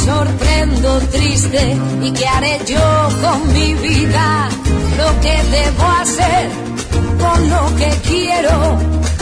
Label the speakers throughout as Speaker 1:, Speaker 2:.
Speaker 1: sorprendo triste, ¿y qué haré yo con mi vida? Lo que debo hacer con lo que quiero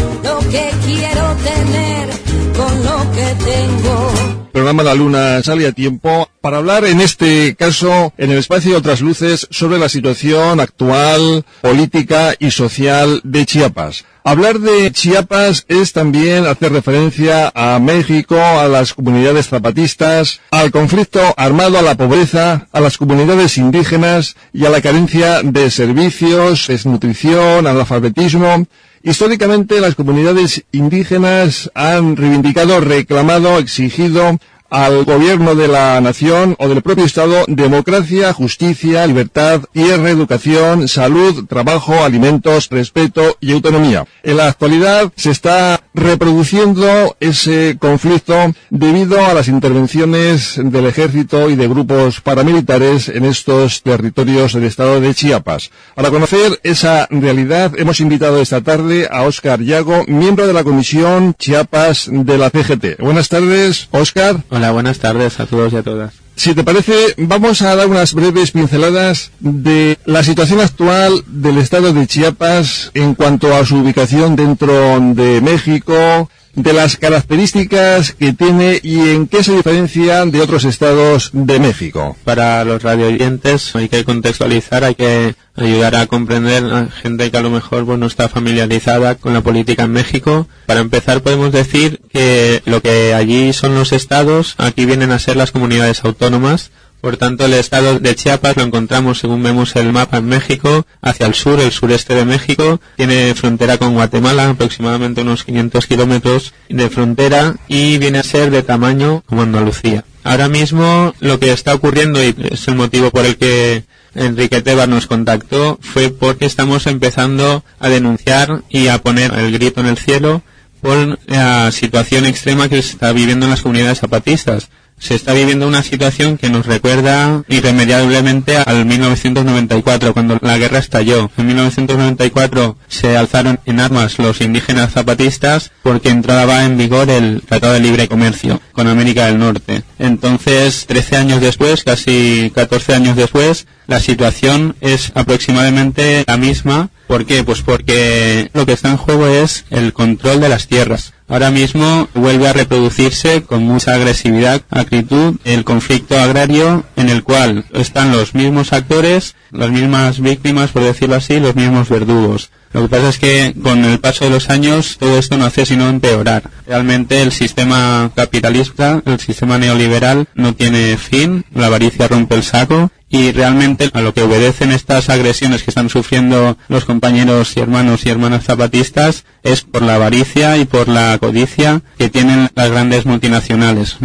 Speaker 1: tener con lo que tengo.
Speaker 2: Programa La Luna sale a tiempo para hablar, en este caso, en el espacio de Otras Luces, sobre la situación actual, política y social de Chiapas. Hablar de Chiapas es también hacer referencia a México, a las comunidades zapatistas, al conflicto armado, a la pobreza, a las comunidades indígenas y a la carencia de servicios, desnutrición, analfabetismo. Históricamente, las comunidades indígenas han reivindicado, reclamado, exigido al gobierno de la nación o del propio Estado democracia, justicia, libertad, tierra, educación, salud, trabajo, alimentos, respeto y autonomía. En la actualidad se está reproduciendo ese conflicto debido a las intervenciones del ejército y de grupos paramilitares en estos territorios del estado de Chiapas. Para conocer esa realidad hemos invitado esta tarde a Óscar Yago, miembro de la Comisión Chiapas de la CGT. Buenas tardes, Óscar.
Speaker 3: Hola, buenas tardes a todos y a todas.
Speaker 2: Si te parece, vamos a dar unas breves pinceladas de la situación actual del estado de Chiapas en cuanto a su ubicación dentro de México, de las características que tiene y en qué se diferencia de otros estados de México.
Speaker 3: Para los radioyentes hay que contextualizar, hay que ayudar a comprender a gente que a lo mejor no está familiarizada con la política en México. Para empezar podemos decir que lo que allí son los estados, aquí vienen a ser las comunidades autónomas. Por tanto, el estado de Chiapas lo encontramos, según vemos el mapa, en México, hacia el sur, el sureste de México. Tiene frontera con Guatemala, aproximadamente unos 500 kilómetros de frontera, y viene a ser de tamaño como Andalucía. Ahora mismo lo que está ocurriendo, y es el motivo por el que Enrique Tebar nos contactó, fue porque estamos empezando a denunciar y a poner el grito en el cielo por la situación extrema que se está viviendo en las comunidades zapatistas. Se está viviendo una situación que nos recuerda irremediablemente al 1994, cuando la guerra estalló. En 1994 se alzaron en armas los indígenas zapatistas porque entraba en vigor el Tratado de Libre Comercio con América del Norte. Entonces, 13 años después, casi 14 años después, la situación es aproximadamente la misma. ¿Por qué? Pues porque lo que está en juego es el control de las tierras. Ahora mismo vuelve a reproducirse con mucha agresividad, acritud, el conflicto agrario en el cual están los mismos actores, las mismas víctimas, por decirlo así, los mismos verdugos. Lo que pasa es que con el paso de los años todo esto no hace sino empeorar. Realmente el sistema capitalista, el sistema neoliberal no tiene fin, la avaricia rompe el saco. Y realmente a lo que obedecen estas agresiones que están sufriendo los compañeros y hermanas zapatistas es por la avaricia y por la codicia que tienen las grandes multinacionales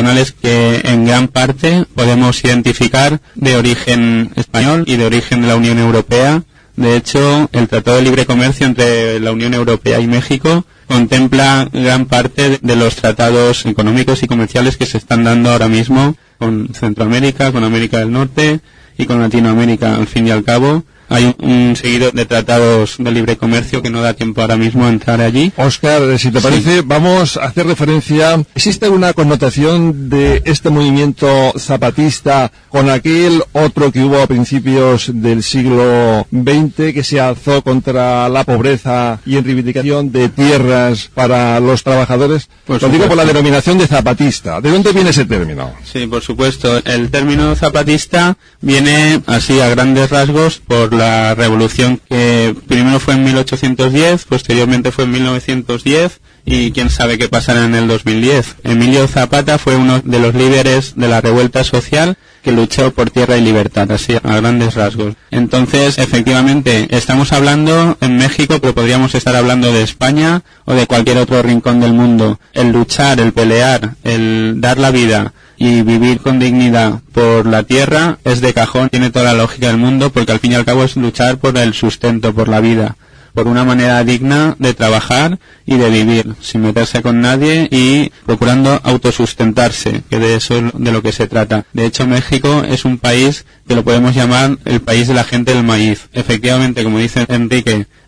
Speaker 3: que en gran parte podemos identificar de origen español y de origen de la Unión Europea. De hecho, el Tratado de Libre Comercio entre la Unión Europea y México contempla gran parte de los tratados económicos y comerciales que se están dando ahora mismo con Centroamérica, con América del Norte y con Latinoamérica. Al fin y al cabo, hay un seguido de tratados de libre comercio que no da tiempo ahora mismo a entrar allí.
Speaker 2: Óscar, si te parece, vamos a hacer referencia. ¿Existe una connotación de este movimiento zapatista con aquel otro que hubo a principios del siglo XX que se alzó contra la pobreza y en reivindicación de tierras para los trabajadores? Pues lo digo por la denominación de zapatista. ¿De dónde viene ese término?
Speaker 3: Sí, por supuesto. El término zapatista viene así a grandes rasgos por la revolución que primero fue en 1810, posteriormente fue en 1910 y quién sabe qué pasará en el 2010. Emilio Zapata fue uno de los líderes de la revuelta social que luchó por tierra y libertad, así a grandes rasgos. Entonces, efectivamente, estamos hablando en México, pero podríamos estar hablando de España o de cualquier otro rincón del mundo. El luchar, el pelear, el dar la vida y vivir con dignidad por la tierra es de cajón, tiene toda la lógica del mundo, porque al fin y al cabo es luchar por el sustento, por la vida, por una manera digna de trabajar y de vivir, sin meterse con nadie y procurando autosustentarse, que de eso es de lo que se trata. De hecho, México es un país que lo podemos llamar el país de la gente del maíz. Efectivamente, como dice Enrique,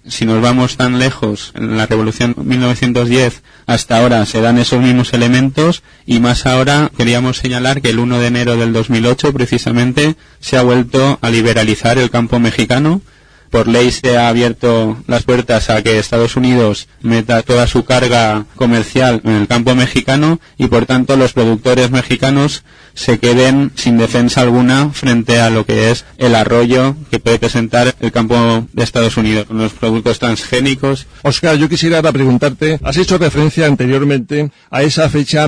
Speaker 3: si nos vamos tan lejos, en la Revolución 1910 hasta ahora se dan esos mismos elementos, y más ahora queríamos señalar que el 1 de enero del 2008 precisamente se ha vuelto a liberalizar el campo mexicano. Por ley se ha abierto las puertas a que Estados Unidos meta toda su carga comercial en el campo mexicano, y por tanto los productores mexicanos se queden sin defensa alguna frente a lo que es el arroyo que puede presentar el campo de Estados Unidos con los productos transgénicos.
Speaker 2: Óscar, yo quisiera ahora preguntarte, has hecho referencia anteriormente a esa fecha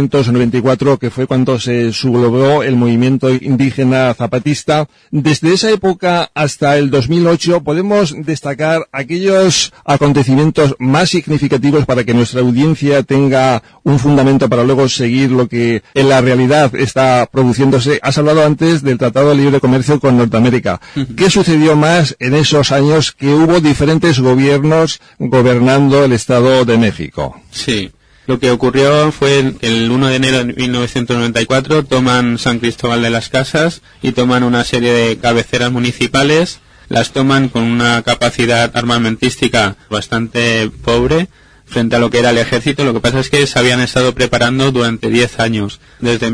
Speaker 2: 1994, que fue cuando se sublevó el movimiento indígena zapatista. Desde esa época hasta el 2008 podemos destacar aquellos acontecimientos más significativos para que nuestra audiencia tenga un fundamento para luego seguir lo que en la realidad está produciéndose. Has hablado antes del Tratado de Libre Comercio con Norteamérica. ¿Qué sucedió más en esos años que hubo diferentes gobiernos gobernando el Estado de México?
Speaker 3: Sí. Lo que ocurrió fue el 1 de enero de 1994, toman San Cristóbal de las Casas y toman una serie de cabeceras municipales. Las toman con una capacidad armamentística bastante pobre frente a lo que era el ejército. Lo que pasa es que se habían estado preparando durante 10 años. Desde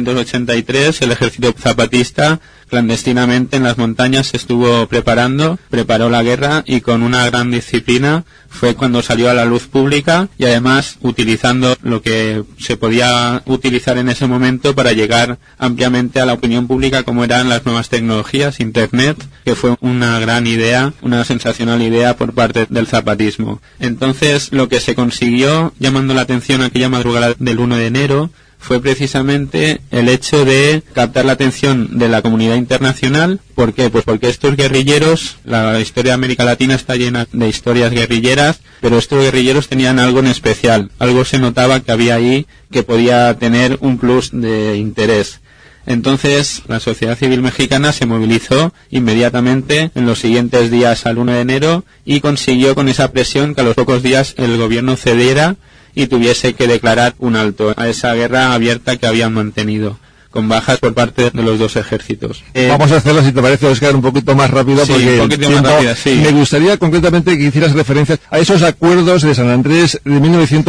Speaker 3: 1983 el ejército zapatista clandestinamente en las montañas se estuvo preparó la guerra, y con una gran disciplina fue cuando salió a la luz pública, y además utilizando lo que se podía utilizar en ese momento para llegar ampliamente a la opinión pública, como eran las nuevas tecnologías, Internet, que fue una gran idea, una sensacional idea por parte del zapatismo. Entonces lo que se consiguió, llamando la atención aquella madrugada del 1 de enero, fue precisamente el hecho de captar la atención de la comunidad internacional. ¿Por qué? Pues porque estos guerrilleros, la historia de América Latina está llena de historias guerrilleras, pero estos guerrilleros tenían algo en especial, algo se notaba que había ahí que podía tener un plus de interés. Entonces la sociedad civil mexicana se movilizó inmediatamente en los siguientes días al 1 de enero y consiguió con esa presión que a los pocos días el gobierno cediera y tuviese que declarar un alto a esa guerra abierta que habían mantenido, con bajas por parte de los dos ejércitos.
Speaker 2: Vamos a hacerlo, si te parece, Óscar, un poquito más rápido,
Speaker 3: sí,
Speaker 2: porque
Speaker 3: un poquito más rápido, sí.
Speaker 2: Me gustaría concretamente que hicieras referencias a esos acuerdos de San Andrés de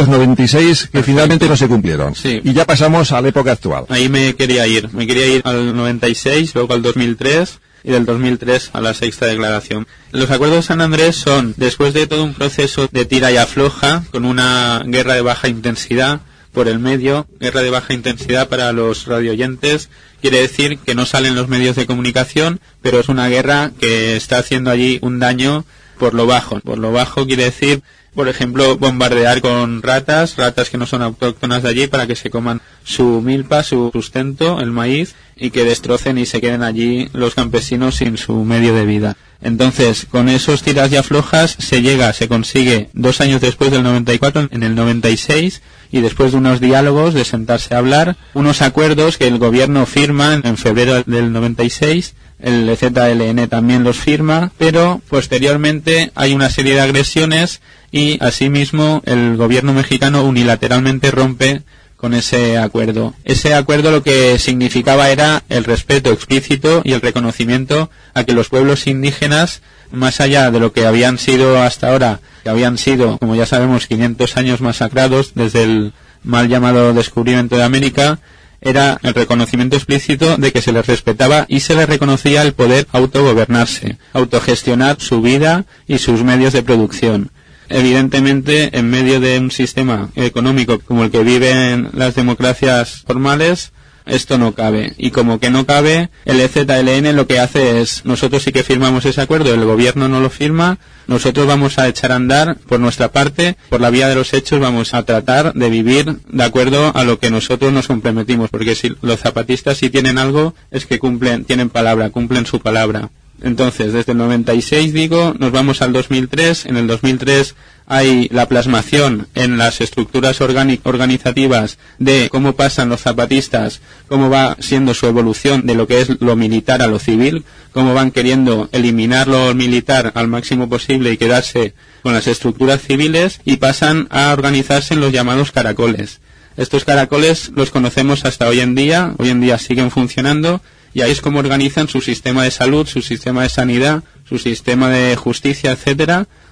Speaker 2: 1996 que Perfecto. Finalmente no se cumplieron.
Speaker 3: Sí.
Speaker 2: Y ya pasamos a la época actual.
Speaker 3: Ahí me quería ir al 96, luego al 2003, y del 2003 a la sexta declaración. Los acuerdos de San Andrés son, después de todo un proceso de tira y afloja, con una guerra de baja intensidad por el medio. Guerra de baja intensidad, para los radioyentes, quiere decir que no salen los medios de comunicación, pero es una guerra que está haciendo allí un daño por lo bajo. Por lo bajo quiere decir, por ejemplo, bombardear con ratas que no son autóctonas de allí, para que se coman su milpa, su sustento, el maíz, y que destrocen y se queden allí los campesinos sin su medio de vida. Entonces, con esos tiras y aflojas se consigue 2 años después del 94, en el 96, y después de unos diálogos, de sentarse a hablar, unos acuerdos que el gobierno firma en febrero del 96, el ZLN también los firma, pero posteriormente hay una serie de agresiones y asimismo el gobierno mexicano unilateralmente rompe con ese acuerdo. Ese acuerdo lo que significaba era el respeto explícito y el reconocimiento a que los pueblos indígenas, más allá de lo que habían sido hasta ahora, que habían sido, como ya sabemos, 500 años masacrados desde el mal llamado descubrimiento de América, era el reconocimiento explícito de que se les respetaba y se les reconocía el poder autogobernarse, autogestionar su vida y sus medios de producción. Evidentemente, en medio de un sistema económico como el que viven las democracias formales, esto no cabe. Y como que no cabe, el ZLN lo que hace es, nosotros sí que firmamos ese acuerdo, el gobierno no lo firma, nosotros vamos a echar a andar por nuestra parte, por la vía de los hechos vamos a tratar de vivir de acuerdo a lo que nosotros nos comprometimos, porque si los zapatistas sí tienen algo, es que tienen palabra, cumplen su palabra. Entonces, desde el 96, nos vamos al 2003. En el 2003 hay la plasmación en las estructuras organizativas de cómo pasan los zapatistas, cómo va siendo su evolución de lo que es lo militar a lo civil, cómo van queriendo eliminar lo militar al máximo posible y quedarse con las estructuras civiles, y pasan a organizarse en los llamados caracoles. Estos caracoles los conocemos hasta hoy en día siguen funcionando, y ahí es como organizan su sistema de salud, su sistema de sanidad, su sistema de justicia, etcétera,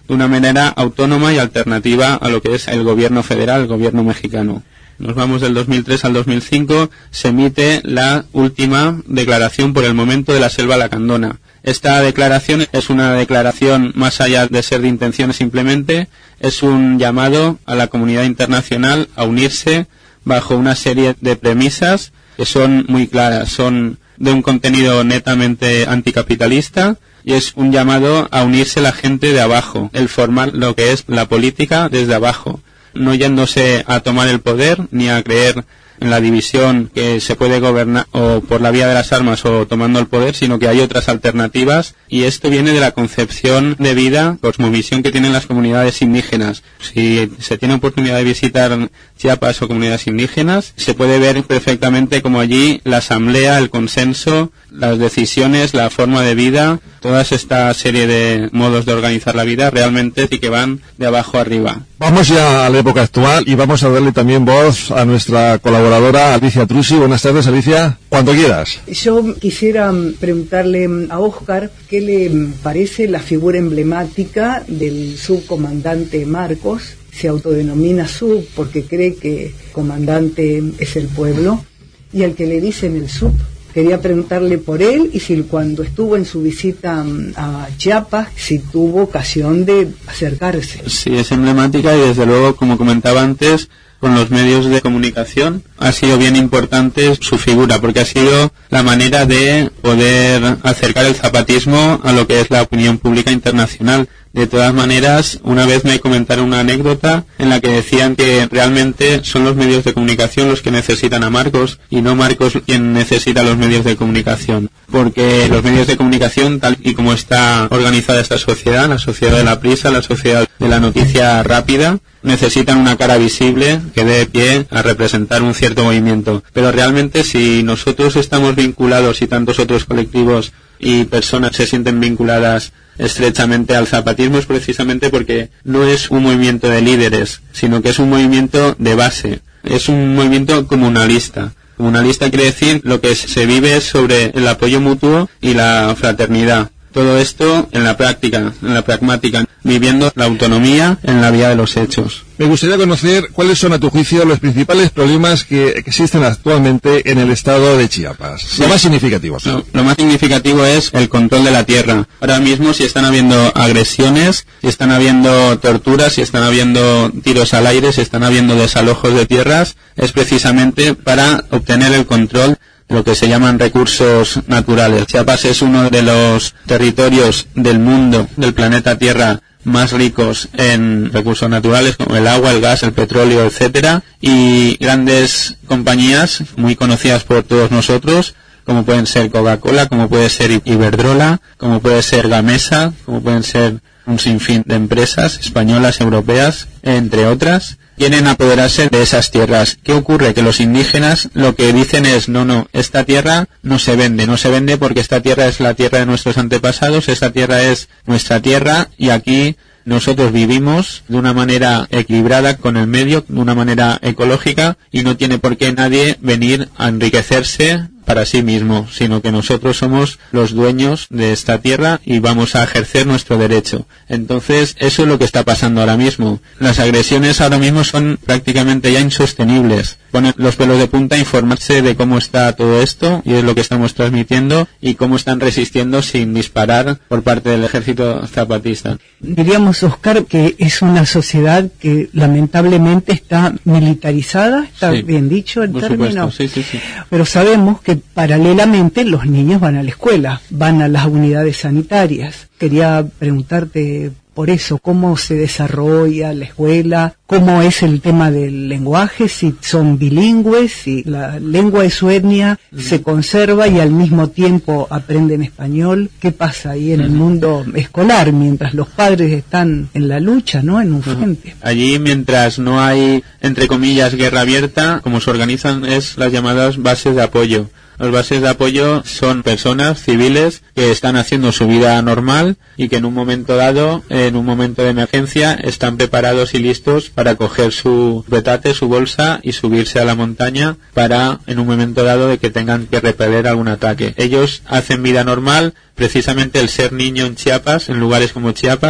Speaker 3: de una manera autónoma y alternativa a lo que es el gobierno federal, el gobierno mexicano. Nos vamos del 2003 al 2005, se emite la última declaración por el momento de la Selva Lacandona. Esta declaración es una declaración más allá de ser de intenciones simplemente, es un llamado a la comunidad internacional a unirse bajo una serie de premisas que son muy claras, son de un contenido netamente anticapitalista y es un llamado a unirse la gente de abajo, el formar lo que es la política desde abajo, no yéndose a tomar el poder ni a creer en la división que se puede gobernar o por la vía de las armas o tomando el poder, sino que hay otras alternativas y esto viene de la concepción de vida, cosmovisión que tienen las comunidades indígenas. Si se tiene oportunidad de visitar Chiapas o comunidades indígenas, se puede ver perfectamente como allí la asamblea, el consenso, las decisiones, la forma de vida, toda esta serie de modos de organizar la vida realmente sí que van de abajo arriba.
Speaker 2: Vamos ya a la época actual y vamos a darle también voz a nuestra colaboradora Alicia Trusi. Buenas tardes, Alicia, cuando quieras.
Speaker 4: Yo quisiera preguntarle a Óscar qué le parece la figura emblemática del subcomandante Marcos. Se autodenomina sub porque cree que comandante es el pueblo y al que le dicen el sub. Quería preguntarle por él y si cuando estuvo en su visita a Chiapas, si tuvo ocasión de acercarse.
Speaker 3: Sí, es emblemática y desde luego, como comentaba antes, con los medios de comunicación ha sido bien importante su figura, porque ha sido la manera de poder acercar el zapatismo a lo que es la opinión pública internacional. De todas maneras, una vez me comentaron una anécdota en la que decían que realmente son los medios de comunicación los que necesitan a Marcos y no Marcos quien necesita los medios de comunicación. Porque los medios de comunicación, tal y como está organizada esta sociedad, la sociedad de la prisa, la sociedad de la noticia rápida, necesitan una cara visible que dé pie a representar un cierto movimiento. Pero realmente si nosotros estamos vinculados y tantos otros colectivos y personas se sienten vinculadas estrechamente al zapatismo es precisamente porque no es un movimiento de líderes, sino que es un movimiento de base, es un movimiento comunalista. Comunalista quiere decir lo que se vive sobre el apoyo mutuo y la fraternidad. Todo esto en la práctica, en la pragmática, viviendo la autonomía en la vía de los hechos.
Speaker 2: Me gustaría conocer cuáles son, a tu juicio, los principales problemas que existen actualmente en el estado de Chiapas. Sí. Lo más significativo.
Speaker 3: Lo más significativo es el control de la tierra. Ahora mismo, si están habiendo agresiones, si están habiendo torturas, si están habiendo tiros al aire, si están habiendo desalojos de tierras, es precisamente para obtener el control lo que se llaman recursos naturales. Chiapas es uno de los territorios del mundo, del planeta Tierra, más ricos en recursos naturales como el agua, el gas, el petróleo, etcétera, y grandes compañías muy conocidas por todos nosotros, como pueden ser Coca-Cola, como puede ser Iberdrola, como puede ser Gamesa, como pueden ser un sinfín de empresas españolas, europeas, entre otras, quieren apoderarse de esas tierras. ¿Qué ocurre? Que los indígenas lo que dicen es, no, esta tierra no se vende porque esta tierra es la tierra de nuestros antepasados, esta tierra es nuestra tierra y aquí nosotros vivimos de una manera equilibrada con el medio, de una manera ecológica y no tiene por qué nadie venir a enriquecerse para sí mismo, sino que nosotros somos los dueños de esta tierra y vamos a ejercer nuestro derecho. Entonces, eso es lo que está pasando ahora mismo. Las agresiones ahora mismo son prácticamente ya insostenibles. Ponen los pelos de punta a informarse de cómo está todo esto y es lo que estamos transmitiendo y cómo están resistiendo sin disparar por parte del ejército zapatista.
Speaker 4: Diríamos, Óscar, que es una sociedad que lamentablemente está militarizada, está sí, bien dicho el término,
Speaker 3: sí.
Speaker 4: Pero sabemos que paralelamente los niños van a la escuela, van a las unidades sanitarias. Quería preguntarte por eso, cómo se desarrolla la escuela, cómo es el tema del lenguaje, si son bilingües, si la lengua de su etnia se conserva y al mismo tiempo aprenden español. ¿Qué pasa ahí en el mundo escolar mientras los padres están en la lucha, ¿no? En un frente.
Speaker 3: Allí, mientras no hay, entre comillas, guerra abierta, como se organizan es las llamadas bases de apoyo. Las bases de apoyo son personas civiles que están haciendo su vida normal y que en un momento dado, en un momento de emergencia, están preparados y listos para coger su petate, su bolsa y subirse a la montaña para, en un momento dado, de que tengan que repeler algún ataque. Ellos hacen vida normal, precisamente el ser niño en Chiapas, en lugares como Chiapas,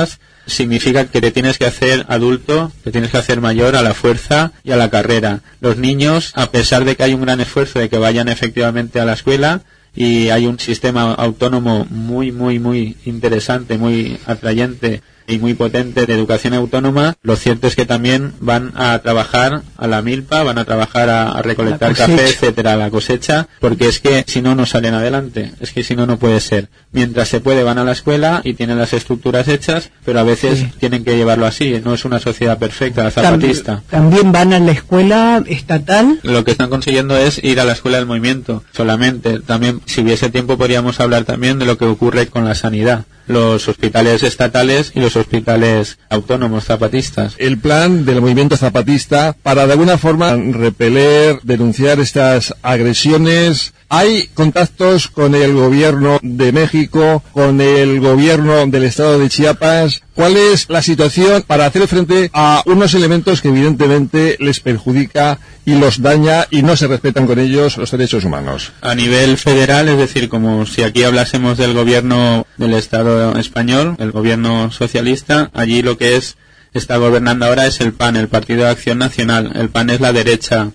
Speaker 3: significa que te tienes que hacer adulto, te tienes que hacer mayor a la fuerza y a la carrera. Los niños, a pesar de que hay un gran esfuerzo de que vayan efectivamente a la escuela, y hay un sistema autónomo muy interesante, muy atrayente y muy potente de educación autónoma, lo cierto es que también van a trabajar a la milpa, van a trabajar a recolectar café, etcétera, a la cosecha, porque es que si no, no salen adelante, es que si no, no puede ser. Mientras se puede, van a la escuela y tienen las estructuras hechas, pero a veces tienen que llevarlo así, no es una sociedad perfecta, la zapatista.
Speaker 4: ¿También van a la escuela estatal?
Speaker 3: Lo que están consiguiendo es ir a la escuela del movimiento, solamente. También, si hubiese tiempo, podríamos hablar también de lo que ocurre con la sanidad. Los hospitales estatales y los hospitales autónomos zapatistas.
Speaker 2: El plan del movimiento zapatista para de alguna forma repeler, denunciar estas agresiones. ¿Hay contactos con el gobierno de México, con el gobierno del estado de Chiapas? ¿Cuál es la situación para hacer frente a unos elementos que evidentemente les perjudica y los daña y no se respetan con ellos los derechos humanos?
Speaker 3: A nivel federal, es decir, como si aquí hablásemos del gobierno del Estado español, el gobierno socialista, allí lo que está gobernando ahora es el PAN, el Partido de Acción Nacional. El PAN es la derecha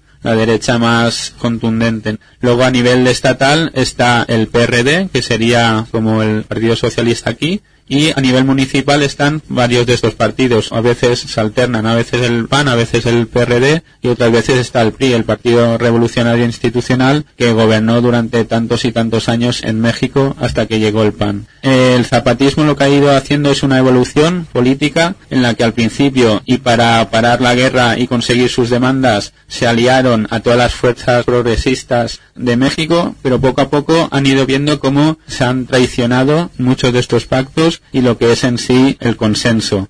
Speaker 3: más contundente. Luego a nivel estatal está el PRD, que sería como el Partido Socialista aquí, y a nivel municipal están varios de estos partidos. A veces se alternan, a veces el PAN, a veces el PRD, y otras veces está el PRI, el Partido Revolucionario Institucional, que gobernó durante tantos y tantos años en México hasta que llegó el PAN. El zapatismo lo que ha ido haciendo es una evolución política en la que al principio, y para parar la guerra y conseguir sus demandas, se aliaron a todas las fuerzas progresistas de México, pero poco a poco han ido viendo cómo se han traicionado muchos de estos pactos y lo que es en sí el consenso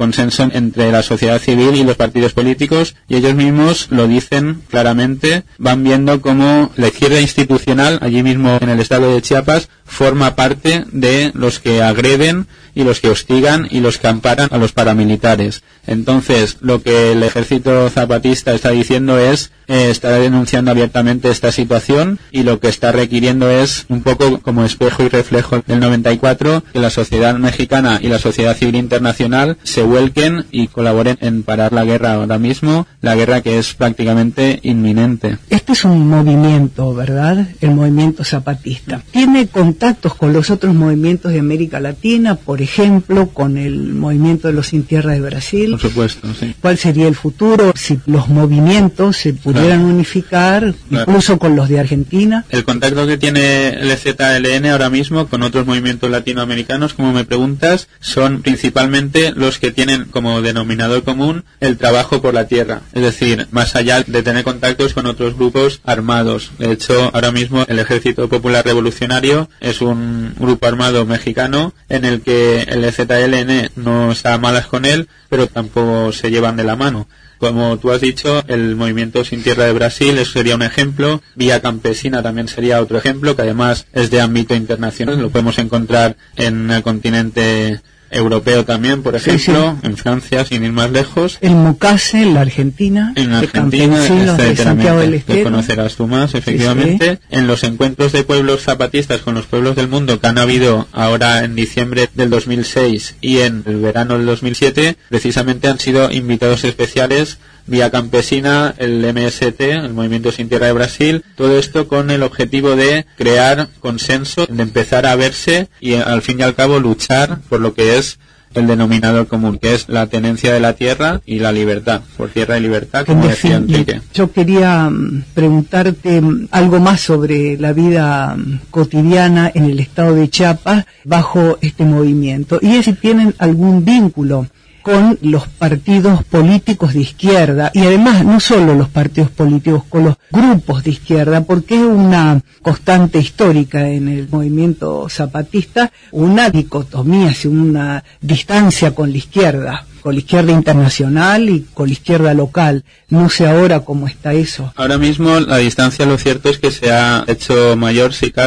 Speaker 3: entre la sociedad civil y los partidos políticos, y ellos mismos lo dicen claramente. Van viendo cómo la izquierda institucional, allí mismo en el estado de Chiapas, forma parte de los que agreden y los que hostigan y los que amparan a los paramilitares. Entonces, lo que el ejército zapatista está diciendo es, está denunciando abiertamente esta situación, y lo que está requiriendo es, un poco como espejo y reflejo del 94, que la sociedad mexicana y la sociedad civil internacional se vuelquen y colaboren en parar la guerra ahora mismo, la guerra que es prácticamente inminente.
Speaker 4: Este es un movimiento, ¿verdad? El movimiento zapatista. ¿Tiene contactos con los otros movimientos de América Latina, por ejemplo, con el movimiento de los Sin Tierra de Brasil?
Speaker 3: Por supuesto, sí.
Speaker 4: ¿Cuál sería el futuro si los movimientos se pudieran unificar, incluso con los de Argentina?
Speaker 3: El contacto que tiene el EZLN ahora mismo con otros movimientos latinoamericanos, como me preguntas, son principalmente los que tienen como denominador común el trabajo por la tierra. Es decir, más allá de tener contactos con otros grupos armados. De hecho, ahora mismo el Ejército Popular Revolucionario es un grupo armado mexicano en el que el EZLN no está a malas con él, pero tampoco se llevan de la mano. Como tú has dicho, el movimiento Sin Tierra de Brasil, eso sería un ejemplo. Vía Campesina también sería otro ejemplo, que además es de ámbito internacional. Lo podemos encontrar en el continente europeo también, por ejemplo, en Francia, sin ir más lejos.
Speaker 4: El Mocase, en la Argentina.
Speaker 3: En la Argentina, que conocerás tú más, efectivamente. En los encuentros de pueblos zapatistas con los pueblos del mundo que han habido ahora en diciembre del 2006 y en el verano del 2007, precisamente han sido invitados especiales Vía Campesina, el MST, el Movimiento Sin Tierra de Brasil, todo esto con el objetivo de crear consenso, de empezar a verse y al fin y al cabo luchar por lo que es el denominador común, que es la tenencia de la tierra y la libertad, por tierra y libertad, como decía Enrique.
Speaker 4: Yo quería preguntarte algo más sobre la vida cotidiana en el estado de Chiapas bajo este movimiento, y es si tienen algún vínculo con los partidos políticos de izquierda, y además no solo los partidos políticos, con los grupos de izquierda, porque es una constante histórica en el movimiento zapatista, una dicotomía, una distancia con la izquierda internacional y con la izquierda local. No sé ahora cómo está eso.
Speaker 3: Ahora mismo la distancia, lo cierto es que se ha hecho mayor, si cabe,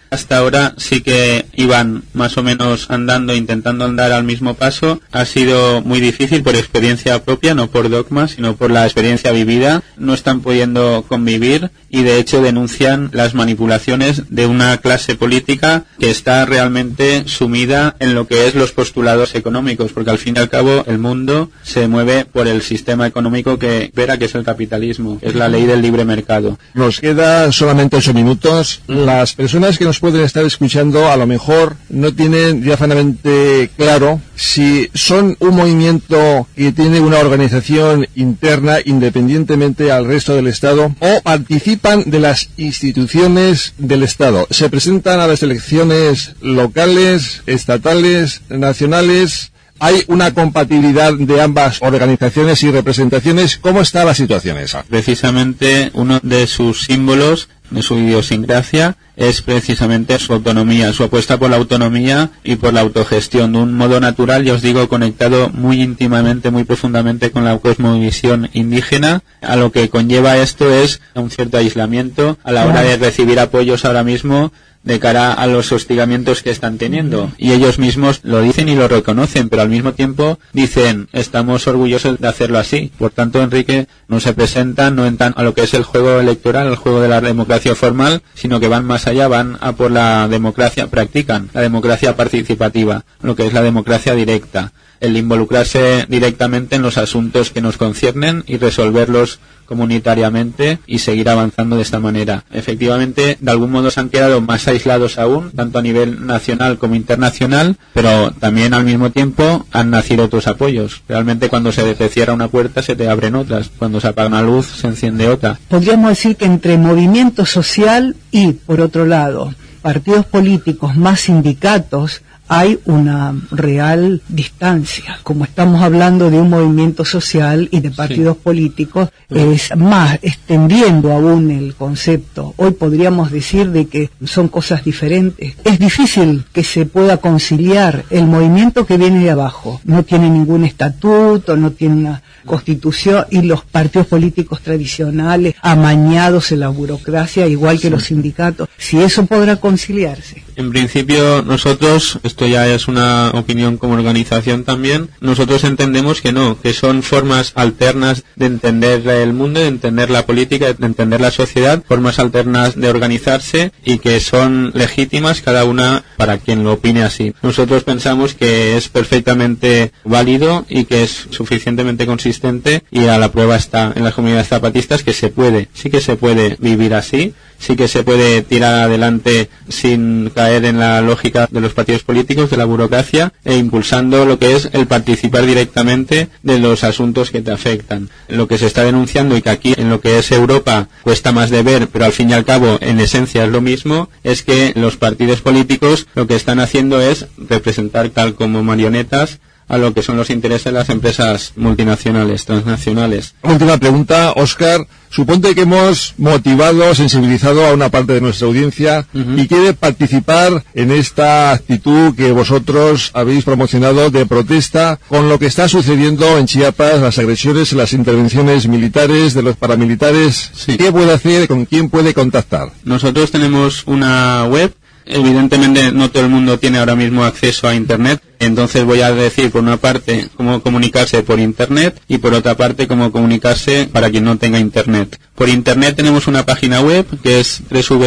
Speaker 3: hasta ahora sí que iban más o menos andando, intentando andar al mismo paso. Ha sido muy difícil por experiencia propia, no por dogma, sino por la experiencia vivida. No están pudiendo convivir y de hecho denuncian las manipulaciones de una clase política que está realmente sumida en lo que es los postulados económicos, porque al fin y al cabo el mundo se mueve por el sistema económico que verá, que es el capitalismo, es la ley del libre mercado.
Speaker 2: Nos queda solamente 8 minutos. Las personas que nos pueden estar escuchando a lo mejor no tienen diáfanamente claro si son un movimiento que tiene una organización interna independientemente al resto del Estado o participan de las instituciones del Estado. Se presentan a las elecciones locales, estatales, nacionales. ¿Hay una compatibilidad de ambas organizaciones y representaciones? ¿Cómo está la situación esa?
Speaker 3: Precisamente uno de sus símbolos, de su idiosincrasia, es precisamente su autonomía, su apuesta por la autonomía y por la autogestión, de un modo natural, ya os digo, conectado muy íntimamente, muy profundamente con la cosmovisión indígena. A lo que conlleva esto es un cierto aislamiento a la hora de recibir apoyos ahora mismo de cara a los hostigamientos que están teniendo. Y ellos mismos lo dicen y lo reconocen, pero al mismo tiempo dicen, estamos orgullosos de hacerlo así. Por tanto, Enrique, no se presentan, no entran a lo que es el juego electoral, el juego de la democracia formal, sino que van más allá, van a por la democracia, practican la democracia participativa, lo que es la democracia directa, el involucrarse directamente en los asuntos que nos conciernen y resolverlos comunitariamente y seguir avanzando de esta manera. Efectivamente, de algún modo se han quedado más aislados aún, tanto a nivel nacional como internacional, pero también al mismo tiempo han nacido otros apoyos. Realmente cuando se te cierra una puerta se te abren otras, cuando se apaga una luz se enciende otra.
Speaker 4: Podríamos decir que entre movimiento social y, por otro lado, partidos políticos más sindicatos, hay una real distancia. Como estamos hablando de un movimiento social y de partidos políticos, es más, extendiendo aún el concepto. Hoy podríamos decir de que son cosas diferentes. Es difícil que se pueda conciliar el movimiento que viene de abajo. No tiene ningún estatuto, no tiene una constitución, y los partidos políticos tradicionales, amañados en la burocracia, igual que los sindicatos. Si eso podrá conciliarse.
Speaker 3: En principio, nosotros, esto ya es una opinión como organización también, nosotros entendemos que no, que son formas alternas de entender el mundo, de entender la política, de entender la sociedad, formas alternas de organizarse y que son legítimas cada una para quien lo opine así. Nosotros pensamos que es perfectamente válido y que es suficientemente consistente, y a la prueba está en las comunidades zapatistas que se puede, sí que se puede vivir así, sí que se puede tirar adelante sin caer en la lógica de los partidos políticos, de la burocracia, e impulsando lo que es el participar directamente de los asuntos que te afectan. Lo que se está denunciando, y que aquí en lo que es Europa cuesta más de ver, pero al fin y al cabo en esencia es lo mismo, es que los partidos políticos lo que están haciendo es representar tal como marionetas a lo que son los intereses de las empresas multinacionales, transnacionales.
Speaker 2: Última pregunta, Óscar. Suponte que hemos motivado, sensibilizado a una parte de nuestra audiencia y quiere participar en esta actitud que vosotros habéis promocionado de protesta con lo que está sucediendo en Chiapas, las agresiones, las intervenciones militares de los paramilitares.
Speaker 3: Sí.
Speaker 2: ¿Qué puede hacer? ¿Con quién puede contactar?
Speaker 3: Nosotros tenemos una web. Evidentemente no todo el mundo tiene ahora mismo acceso a Internet, entonces voy a decir por una parte cómo comunicarse por Internet y por otra parte cómo comunicarse para quien no tenga Internet. Por Internet tenemos una página web que es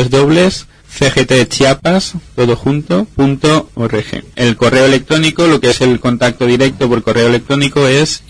Speaker 3: www.cgtchiapas.org. El correo electrónico, lo que es el contacto directo por correo electrónico, es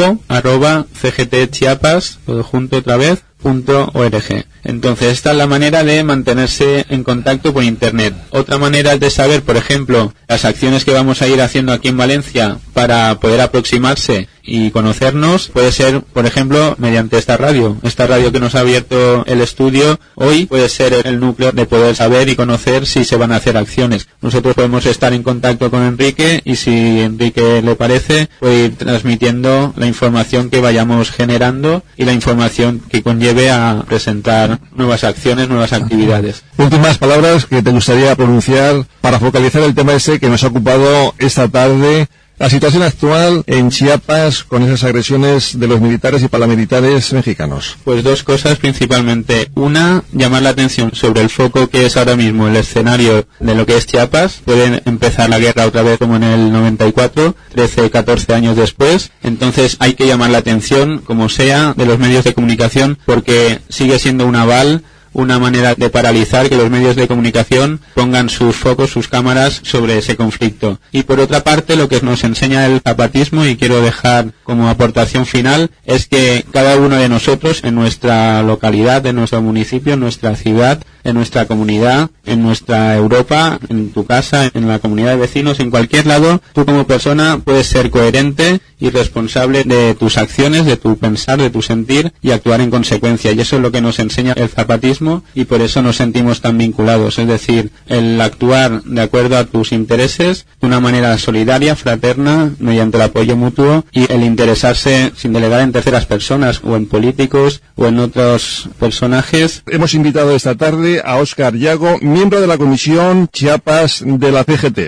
Speaker 3: info@cgtchiapas.org. Entonces esta es la manera de mantenerse en contacto por Internet. Otra manera es de saber, por ejemplo, las acciones que vamos a ir haciendo aquí en Valencia para poder aproximarse y conocernos, puede ser, por ejemplo, mediante esta radio que nos ha abierto el estudio hoy, puede ser el núcleo de poder saber y conocer si se van a hacer acciones. Nosotros podemos estar en contacto con Enrique y si Enrique le parece, puede ir transmitiendo la información que vayamos generando y la información que conlleve a presentar nuevas acciones, nuevas actividades.
Speaker 2: Últimas palabras que te gustaría pronunciar para focalizar el tema ese que nos ha ocupado esta tarde la situación actual en Chiapas con esas agresiones de los militares y paramilitares mexicanos?
Speaker 3: Pues dos cosas principalmente. Una, llamar la atención sobre el foco que es ahora mismo el escenario de lo que es Chiapas. Puede empezar la guerra otra vez como en el 94, 13, 14 años después. Entonces hay que llamar la atención, como sea, de los medios de comunicación, porque sigue siendo un aval, una manera de paralizar que los medios de comunicación pongan sus focos, sus cámaras sobre ese conflicto. Y por otra parte, lo que nos enseña el zapatismo, y quiero dejar como aportación final, es que cada uno de nosotros, en nuestra localidad, en nuestro municipio, en nuestra ciudad, en nuestra comunidad, en nuestra Europa, en tu casa, en la comunidad de vecinos, en cualquier lado, tú como persona puedes ser coherente y responsable de tus acciones, de tu pensar, de tu sentir y actuar en consecuencia. Y eso es lo que nos enseña el zapatismo y por eso nos sentimos tan vinculados. Es decir, el actuar de acuerdo a tus intereses de una manera solidaria, fraterna, mediante el apoyo mutuo y el interesarse sin delegar en terceras personas o en políticos o en otros personajes.
Speaker 2: Hemos invitado esta tarde a Óscar Yago, miembro de la Comisión Chiapas de la CGT.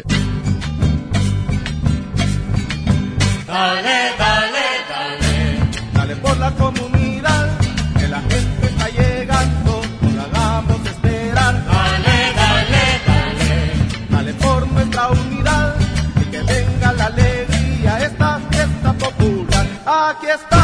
Speaker 5: Dale, dale, dale, dale por la comunidad, que la gente está llegando, no la hagamos esperar. Dale, dale, dale, dale por nuestra unidad, y que venga la alegría, esta fiesta popular, aquí está.